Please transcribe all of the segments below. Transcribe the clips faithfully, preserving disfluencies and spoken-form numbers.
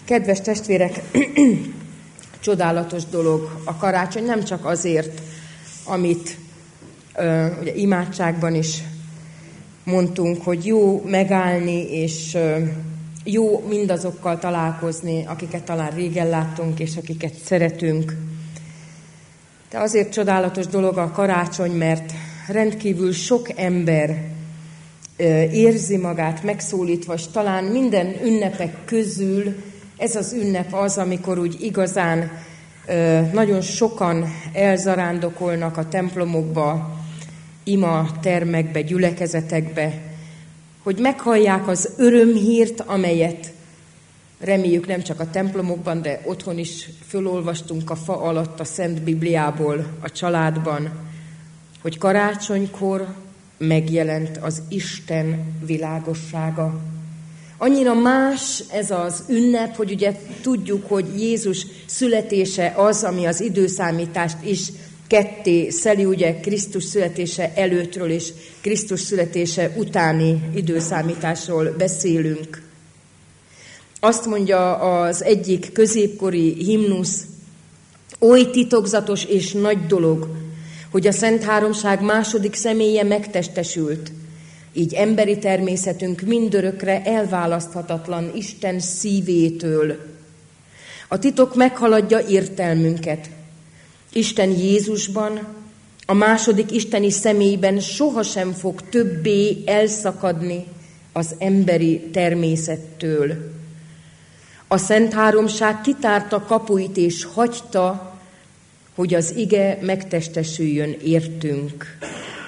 Kedves testvérek, csodálatos dolog a karácsony, nem csak azért, amit ö, ugye, imádságban is mondtunk, hogy jó megállni, és ö, jó mindazokkal találkozni, akiket talán régen láttunk, és akiket szeretünk. De azért csodálatos dolog a karácsony, mert rendkívül sok ember ö, érzi magát megszólítva, és talán minden ünnepek közül ez az ünnep az, amikor úgy igazán ö, nagyon sokan elzarándokolnak a templomokba, ima termekbe, gyülekezetekbe, hogy meghallják az örömhírt, amelyet reméljük nem csak a templomokban, de otthon is fölolvastunk a fa alatt a Szent Bibliából, a családban, hogy karácsonykor megjelent az Isten világossága. Annyira más ez az ünnep, hogy ugye tudjuk, hogy Jézus születése az, ami az időszámítást is ketté szeli, ugye Krisztus születése előttről és Krisztus születése utáni időszámításról beszélünk. Azt mondja az egyik középkori himnusz, oly titokzatos és nagy dolog, hogy a Szent Háromság második személye megtestesült, így emberi természetünk mindörökre elválaszthatatlan Isten szívétől. A titok meghaladja értelmünket. Isten Jézusban, a második isteni személyben sohasem fog többé elszakadni az emberi természettől. A Szent Háromság kitárta kapuit és hagyta, hogy az ige megtestesüljön értünk.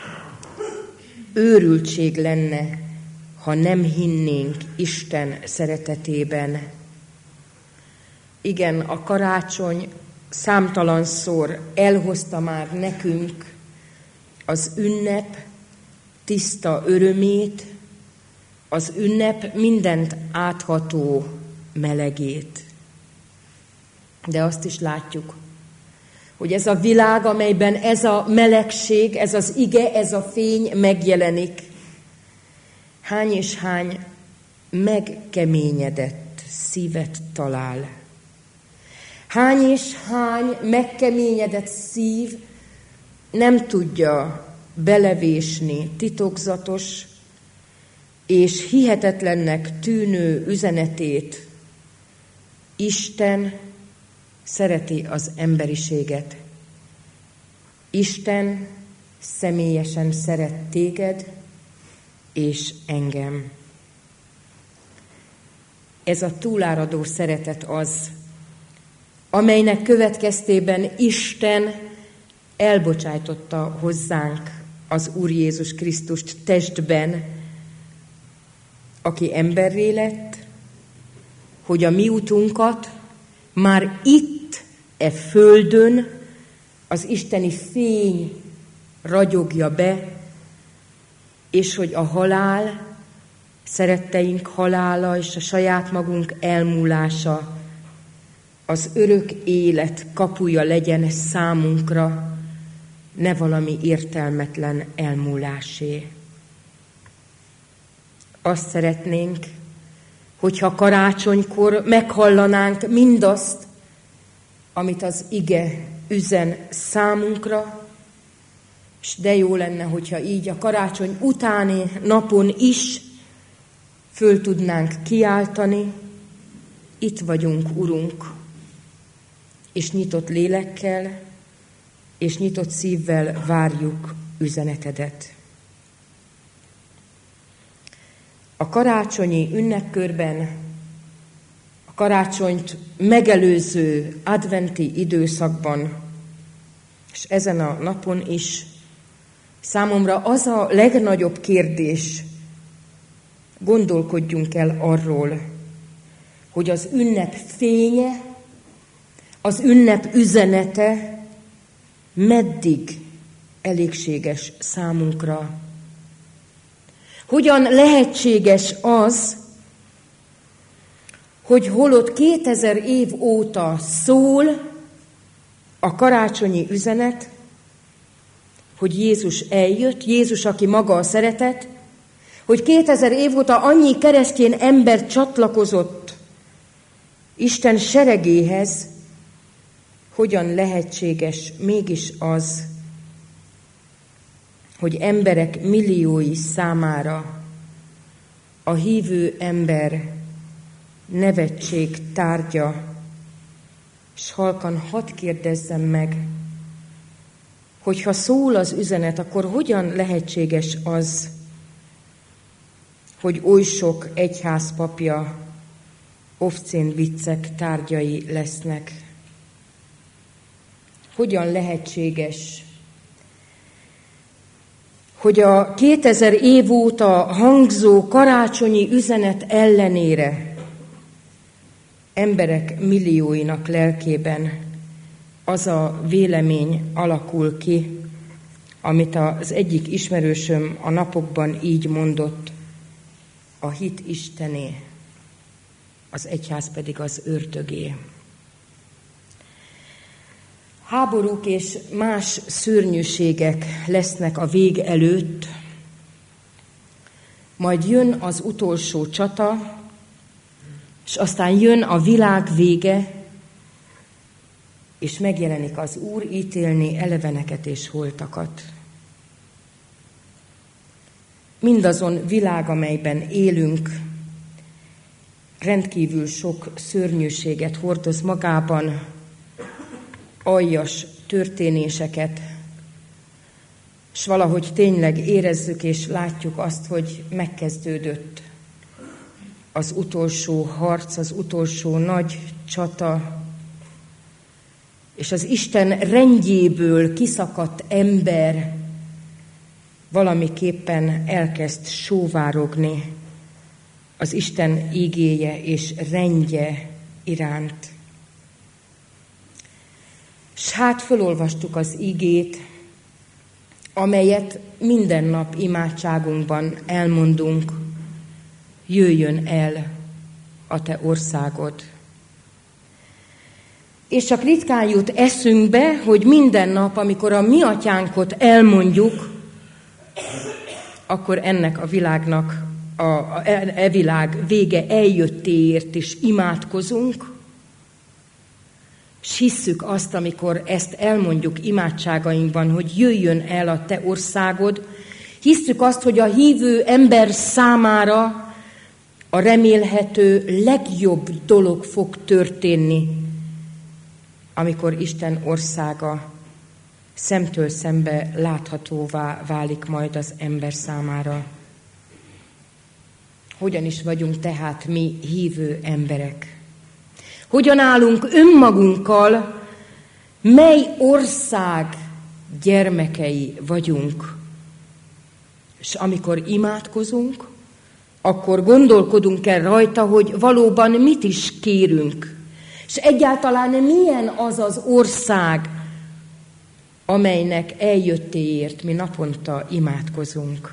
Őrültség lenne, ha nem hinnénk Isten szeretetében. Igen, a karácsony számtalanszor elhozta már nekünk az ünnep tiszta örömét, az ünnep mindent átható melegét. De azt is látjuk, hogy ez a világ, amelyben ez a melegség, ez az ige, ez a fény megjelenik, hány és hány megkeményedett szívet talál. Hány és hány megkeményedett szív nem tudja belevésni titokzatos és hihetetlennek tűnő üzenetét. Isten szereti az emberiséget. Isten személyesen szeret téged és engem. Ez a túláradó szeretet az, amelynek következtében Isten elbocsájtotta hozzánk az Úr Jézus Krisztust testben, aki emberré lett, hogy a mi utunkat már itt, e földön az isteni fény ragyogja be, és hogy a halál, szeretteink halála és a saját magunk elmúlása az örök élet kapuja legyen számunkra, ne valami értelmetlen elmúlásé. Azt szeretnénk, hogyha karácsonykor meghallanánk mindazt, amit az ige üzen számunkra, és de jó lenne, hogyha így a karácsony utáni napon is föl tudnánk kiáltani, itt vagyunk, Urunk, és nyitott lélekkel, és nyitott szívvel várjuk üzenetedet. A karácsonyi ünnepkörben, a karácsonyt megelőző adventi időszakban, és ezen a napon is számomra az a legnagyobb kérdés, gondolkodjunk el arról, hogy az ünnep fénye, az ünnep üzenete meddig elégséges számunkra. Hogyan lehetséges az, hogy holott kétezer év óta szól a karácsonyi üzenet, hogy Jézus eljött, Jézus, aki maga a szeretet, hogy kétezer év óta annyi keresztény ember csatlakozott Isten seregéhez hogyan lehetséges mégis az, hogy emberek milliói számára a hívő ember nevetség tárgya, s halkan hadd kérdezzem meg, hogyha szól az üzenet, akkor hogyan lehetséges az, hogy oly sok egyházpapja obszcén viccek tárgyai lesznek? Hogyan lehetséges, hogy a kétezer év óta hangzó karácsonyi üzenet ellenére emberek millióinak lelkében az a vélemény alakul ki, amit az egyik ismerősöm a napokban így mondott: a hit Istené, az egyház pedig az ördögé. Háborúk és más szörnyűségek lesznek a vég előtt, majd jön az utolsó csata, és aztán jön a világ vége, és megjelenik az Úr ítélni eleveneket és holtakat. Mindazon világ, amelyben élünk, rendkívül sok szörnyűséget hordoz magában, aljas történéseket, s valahogy tényleg érezzük és látjuk azt, hogy megkezdődött az utolsó harc, az utolsó nagy csata, és az Isten rendjéből kiszakadt ember valamiképpen elkezd sóvárogni az Isten ígéje és rendje iránt. S hát fölolvastuk az ígét, amelyet minden nap imádságunkban elmondunk: jöjjön el a te országod. És csak ritkán jut eszünkbe, hogy minden nap, amikor a mi atyánkot elmondjuk, akkor ennek a világnak, a, a, e világ vége eljöttéért is imádkozunk, és hisszük azt, amikor ezt elmondjuk imádságainkban, hogy jöjjön el a te országod, hisszük azt, hogy a hívő ember számára a remélhető legjobb dolog fog történni, amikor Isten országa szemtől szembe láthatóvá válik majd az ember számára. Hogyan is vagyunk tehát mi hívő emberek? Hogyan állunk önmagunkkal, mely ország gyermekei vagyunk? És amikor imádkozunk, akkor gondolkodunk-e rajta, hogy valóban mit is kérünk? És egyáltalán milyen az az ország, amelynek eljöttéért mi naponta imádkozunk?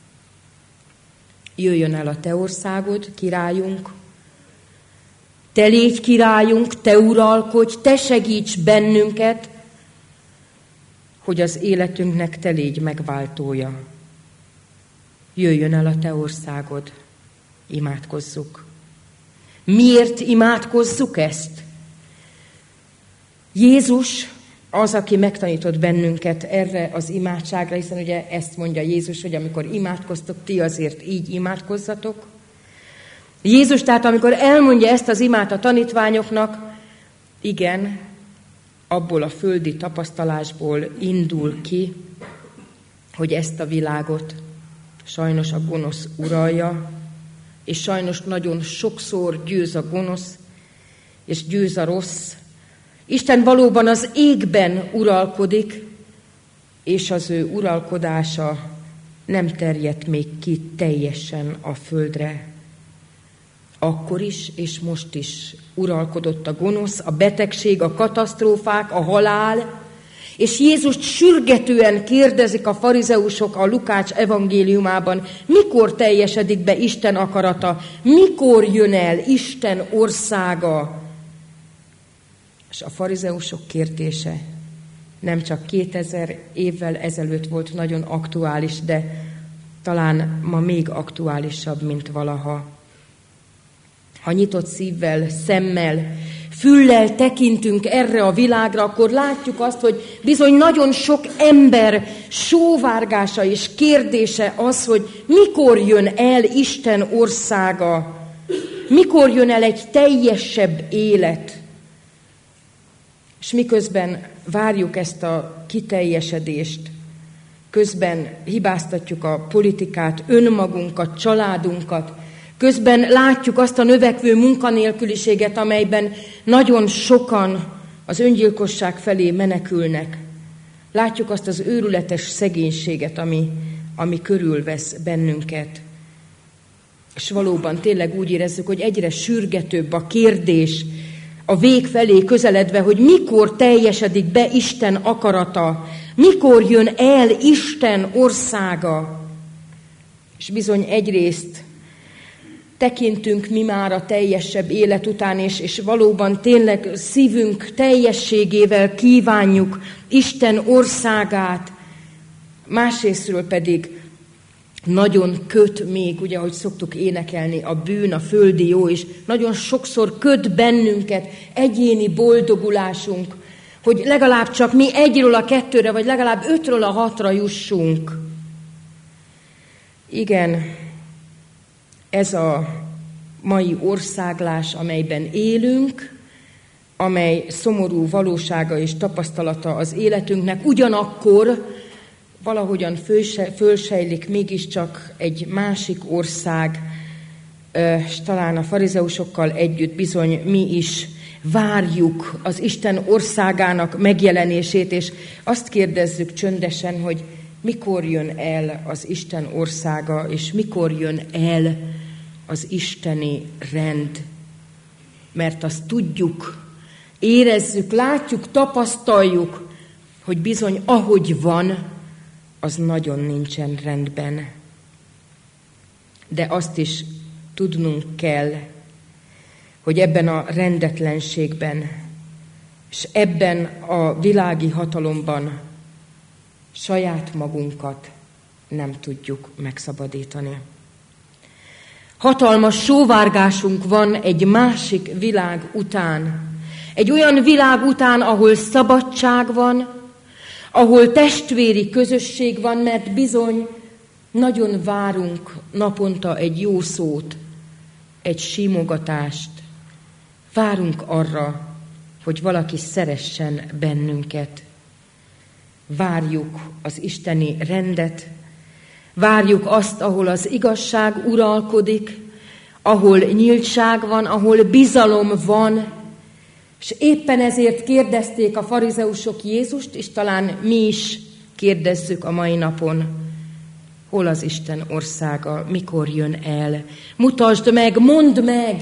Jöjjön el a te országod, királyunk, te légy királyunk, te uralkodj, te segíts bennünket, hogy az életünknek te légy megváltója. Jöjjön el a te országod, imádkozzuk. Miért imádkozzuk ezt? Jézus az, aki megtanított bennünket erre az imádságra, hiszen ugye ezt mondja Jézus, hogy amikor imádkoztok, ti azért így imádkozzatok. Jézus tehát, amikor elmondja ezt az imát a tanítványoknak, igen, abból a földi tapasztalásból indul ki, hogy ezt a világot sajnos a gonosz uralja, és sajnos nagyon sokszor győz a gonosz, és győz a rossz. Isten valóban az égben uralkodik, és az ő uralkodása nem terjedt még ki teljesen a földre. Akkor is, és most is uralkodott a gonosz, a betegség, a katasztrófák, a halál, és Jézust sürgetően kérdezik a farizeusok a Lukács evangéliumában, mikor teljesedik be Isten akarata, mikor jön el Isten országa. És a farizeusok kérdése nem csak kétezer évvel ezelőtt volt nagyon aktuális, de talán ma még aktuálisabb, mint valaha. Ha nyitott szívvel, szemmel, füllel tekintünk erre a világra, akkor látjuk azt, hogy bizony nagyon sok ember sóvárgása és kérdése az, hogy mikor jön el Isten országa, mikor jön el egy teljesebb élet. És miközben várjuk ezt a kiteljesedést, közben hibáztatjuk a politikát, önmagunkat, családunkat, közben látjuk azt a növekvő munkanélküliséget, amelyben nagyon sokan az öngyilkosság felé menekülnek. Látjuk azt az őrületes szegénységet, ami, ami körülvesz bennünket. És valóban tényleg úgy érezzük, hogy egyre sürgetőbb a kérdés a vég felé közeledve, hogy mikor teljesedik be Isten akarata, mikor jön el Isten országa. És bizony egyrészt tekintünk mi már a teljesebb élet után, és, és valóban tényleg szívünk teljességével kívánjuk Isten országát, másrésztről pedig nagyon köt még, ugye, ahogy szoktuk énekelni, a bűn, a földi jó, és nagyon sokszor köt bennünket egyéni boldogulásunk, hogy legalább csak mi egyről a kettőre, vagy legalább ötről a hatra jussunk. Igen, ez a mai országlás, amelyben élünk, amely szomorú valósága és tapasztalata az életünknek, ugyanakkor valahogyan fölsejlik mégiscsak egy másik ország, és talán a farizeusokkal együtt bizony mi is várjuk az Isten országának megjelenését, és azt kérdezzük csöndesen, hogy mikor jön el az Isten országa, és mikor jön el az isteni rend. Mert azt tudjuk, érezzük, látjuk, tapasztaljuk, hogy bizony ahogy van, az nagyon nincsen rendben. De azt is tudnunk kell, hogy ebben a rendetlenségben, és ebben a világi hatalomban saját magunkat nem tudjuk megszabadítani. Hatalmas sóvárgásunk van egy másik világ után. Egy olyan világ után, ahol szabadság van, ahol testvéri közösség van, mert bizony nagyon várunk naponta egy jó szót, egy simogatást. Várunk arra, hogy valaki szeressen bennünket. Várjuk az isteni rendet, várjuk azt, ahol az igazság uralkodik, ahol nyíltság van, ahol bizalom van, és éppen ezért kérdezték a farizeusok Jézust, és talán mi is kérdezzük a mai napon, hol az Isten országa, mikor jön el, mutasd meg, mondd meg!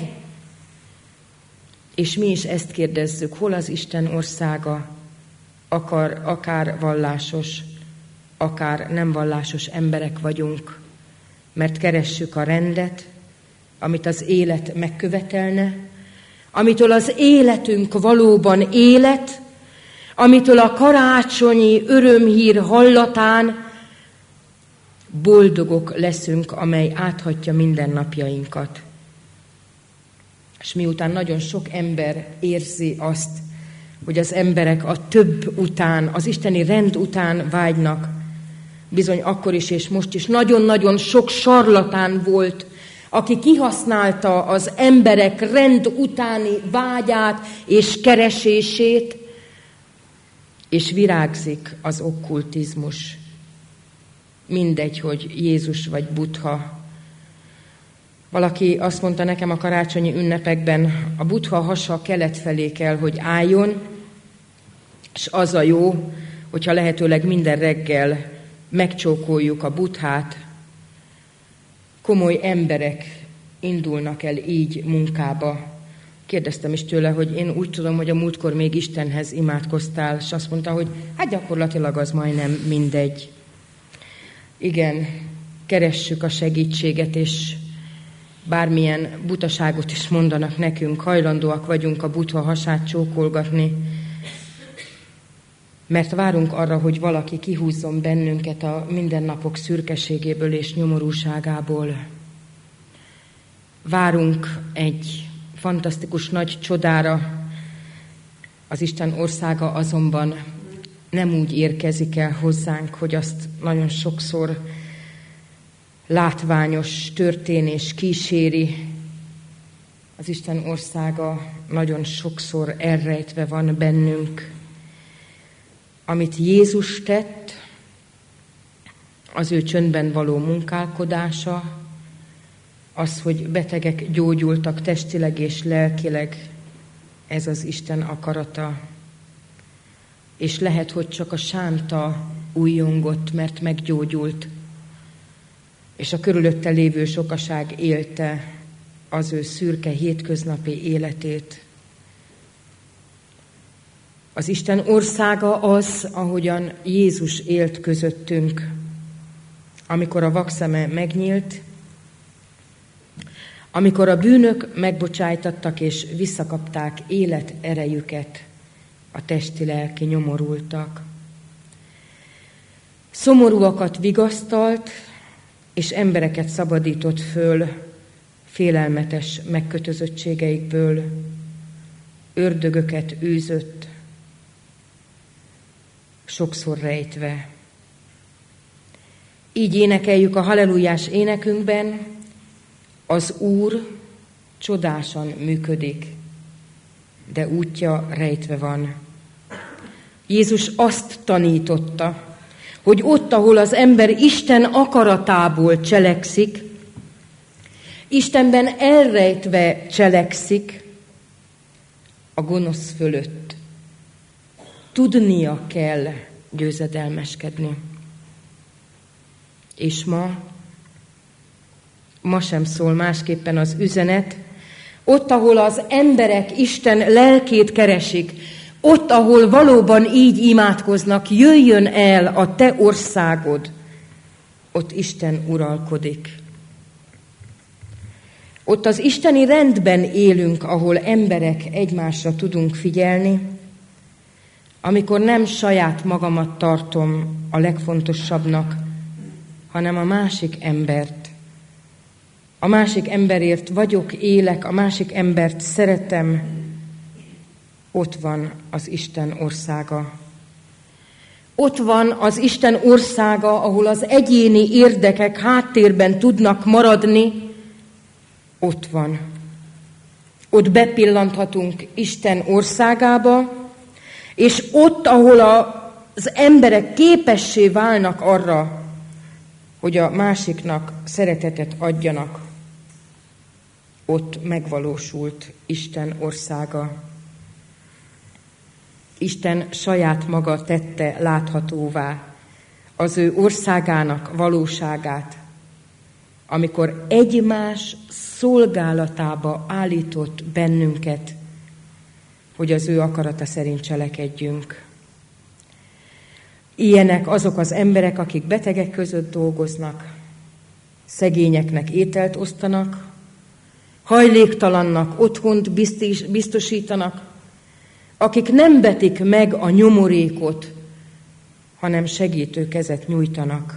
És mi is ezt kérdezzük, hol az Isten országa, akar, akár vallásos, akár nem vallásos emberek vagyunk, mert keressük a rendet, amit az élet megkövetelne, amitől az életünk valóban élet, amitől a karácsonyi örömhír hallatán boldogok leszünk, amely áthatja mindennapjainkat. És miután nagyon sok ember érzi azt, hogy az emberek a több után, az isteni rend után vágynak, bizony akkor is és most is nagyon-nagyon sok sarlatán volt, aki kihasználta az emberek rend utáni vágyát és keresését, és virágzik az okkultizmus. Mindegy, hogy Jézus vagy Buddha. Valaki azt mondta nekem a karácsonyi ünnepekben, a Buddha hasa kelet felé kell, hogy álljon, és az a jó, hogyha lehetőleg minden reggel megcsókoljuk a Buddhát. Komoly emberek indulnak el így munkába. Kérdeztem is tőle, hogy én úgy tudom, hogy a múltkor még Istenhez imádkoztál, és azt mondta, hogy hát gyakorlatilag az majdnem mindegy. Igen, keressük a segítséget, és bármilyen butaságot is mondanak nekünk, hajlandóak vagyunk a Buddha hasát csókolgatni, mert várunk arra, hogy valaki kihúzzon bennünket a mindennapok szürkeségéből és nyomorúságából. Várunk egy fantasztikus nagy csodára. Az Isten országa azonban nem úgy érkezik el hozzánk, hogy azt nagyon sokszor látványos történés kíséri. Az Isten országa nagyon sokszor elrejtve van bennünk. Amit Jézus tett, az ő csöndben való munkálkodása, az, hogy betegek gyógyultak testileg és lelkileg, ez az Isten akarata. És lehet, hogy csak a sánta újjongott, mert meggyógyult, és a körülötte lévő sokaság élte az ő szürke hétköznapi életét. Az Isten országa az, ahogyan Jézus élt közöttünk, amikor a vakszeme megnyílt, amikor a bűnök megbocsájtattak és visszakapták élet erejüket, a testi-lelki nyomorultak. Szomorúakat vigasztalt, és embereket szabadított föl félelmetes megkötözöttségeikből, ördögöket űzött, sokszor rejtve. Így énekeljük a hallelujás énekünkben: az Úr csodásan működik, de útja rejtve van. Jézus azt tanította, hogy ott, ahol az ember Isten akaratából cselekszik, Istenben elrejtve cselekszik, a gonosz fölött tudnia kell győzedelmeskedni. És ma, ma sem szól másképpen az üzenet. Ott, ahol az emberek Isten lelkét keresik, ott, ahol valóban így imádkoznak, jöjjön el a te országod, ott Isten uralkodik. Ott az isteni rendben élünk, ahol emberek egymásra tudunk figyelni, amikor nem saját magamat tartom a legfontosabbnak, hanem a másik embert. A másik emberért vagyok, élek, a másik embert szeretem. Ott van az Isten országa. Ott van az Isten országa, ahol az egyéni érdekek háttérben tudnak maradni. Ott van. Ott bepillanthatunk Isten országába, és ott, ahol az emberek képessé válnak arra, hogy a másiknak szeretetet adjanak, ott megvalósult Isten országa. Isten saját maga tette láthatóvá az ő országának valóságát, amikor egymás szolgálatába állított bennünket, hogy az ő akarata szerint cselekedjünk. Ilyenek azok az emberek, akik betegek között dolgoznak, szegényeknek ételt osztanak, hajléktalannak otthont biztosítanak, akik nem vetik meg a nyomorékot, hanem segítő kezet nyújtanak.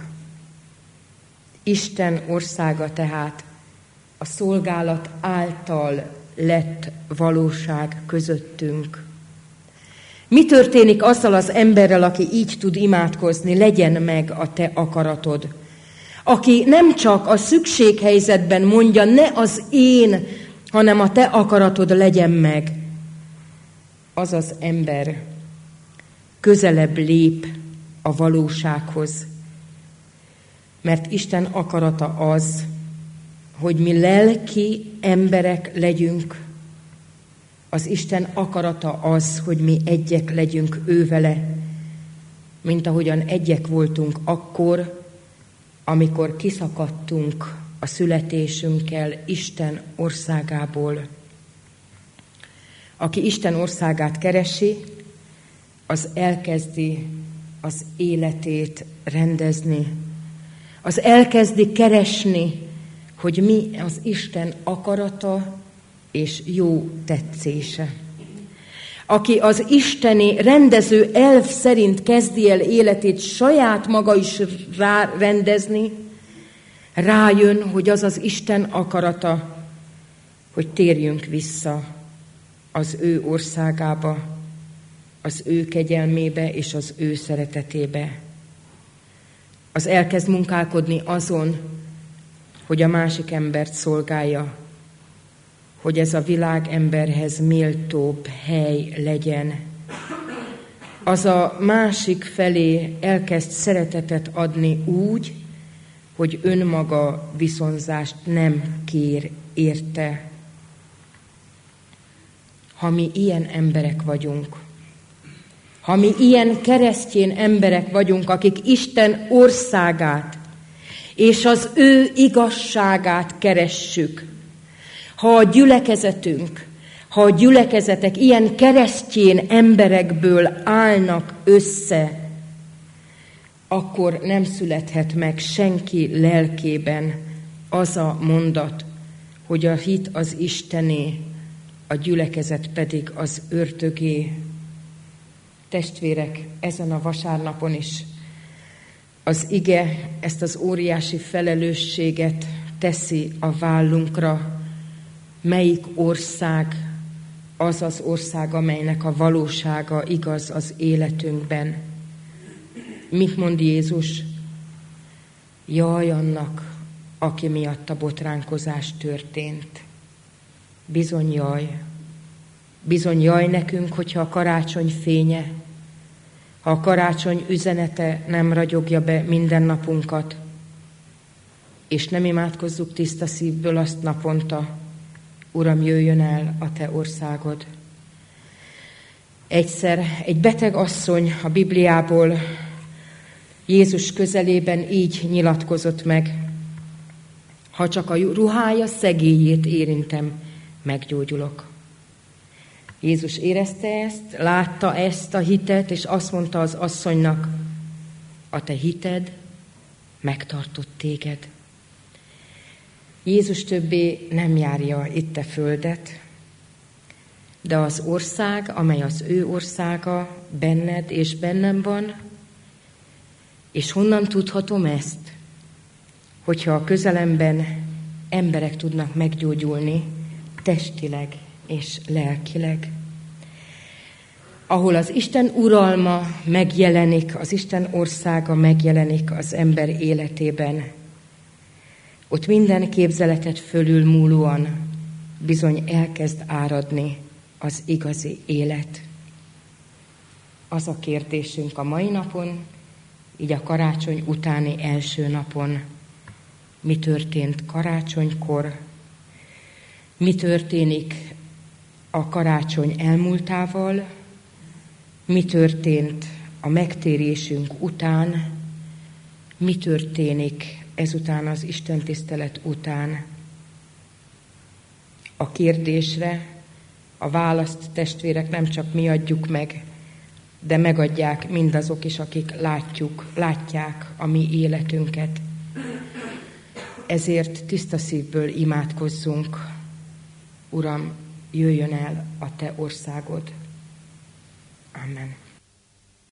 Isten országa tehát a szolgálat által lett valóság közöttünk. Mi történik azzal az emberrel, aki így tud imádkozni, legyen meg a te akaratod? Aki nem csak a szükséghelyzetben mondja, ne az én, hanem a te akaratod legyen meg. Az az ember közelebb lép a valósághoz. Mert Isten akarata az, hogy mi lelki emberek legyünk. Az Isten akarata az, hogy mi egyek legyünk ővele, mint ahogyan egyek voltunk akkor, amikor kiszakadtunk a születésünkkel Isten országából. Aki Isten országát keresi, az elkezdi az életét rendezni. Az elkezdi keresni, hogy mi az Isten akarata és jó tetszése. Aki az isteni rendező elv szerint kezdi el életét saját maga is rárendezni, rájön, hogy az az Isten akarata, hogy térjünk vissza az ő országába, az ő kegyelmébe és az ő szeretetébe. Az elkezd munkálkodni azon, hogy a másik embert szolgálja, hogy ez a világ emberhez méltóbb hely legyen. Az a másik felé elkezd szeretetet adni úgy, hogy önmaga viszonzást nem kér érte. Ha mi ilyen emberek vagyunk, ha mi ilyen keresztény emberek vagyunk, akik Isten országát és az ő igazságát keressük, ha a gyülekezetünk, ha a gyülekezetek ilyen keresztény emberekből állnak össze, akkor nem születhet meg senki lelkében az a mondat, hogy a hit az Istené, a gyülekezet pedig az ördögé. Testvérek, ezen a vasárnapon is az ige ezt az óriási felelősséget teszi a vállunkra. Melyik ország az az ország, amelynek a valósága igaz az életünkben? Mit mond Jézus? Jaj annak, aki miatt a botránkozás történt. Bizony jaj. Bizony jaj nekünk, hogyha a karácsony fénye, ha a karácsony üzenete nem ragyogja be minden napunkat, és nem imádkozzuk tiszta szívből azt naponta, Uram, jöjjön el a te országod. Egyszer egy beteg asszony a Bibliából Jézus közelében így nyilatkozott meg: ha csak a ruhája szegélyét érintem, meggyógyulok. Jézus érezte ezt, látta ezt a hitet, és azt mondta az asszonynak: a te hited megtartott téged. Jézus többé nem járja itt a földet, de az ország, amely az ő országa, benned és bennem van, és honnan tudhatom ezt? Hogyha a közelemben emberek tudnak meggyógyulni testileg és lelkileg. Ahol az Isten uralma megjelenik, az Isten országa megjelenik az ember életében, ott minden képzeletet fölülmúlóan bizony elkezd áradni az igazi élet. Az a kérdésünk a mai napon, így a karácsony utáni első napon: mi történt karácsonykor? Mi történik a karácsony elmúltával? Mi történt a megtérésünk után? Mi történik ezután az istentisztelet után? A kérdésre a választ, testvérek, nem csak mi adjuk meg, de megadják mindazok is, akik látjuk, látják a mi életünket. Ezért tiszta szívből imádkozzunk: Uram, jöjjön el a te országod. Amen.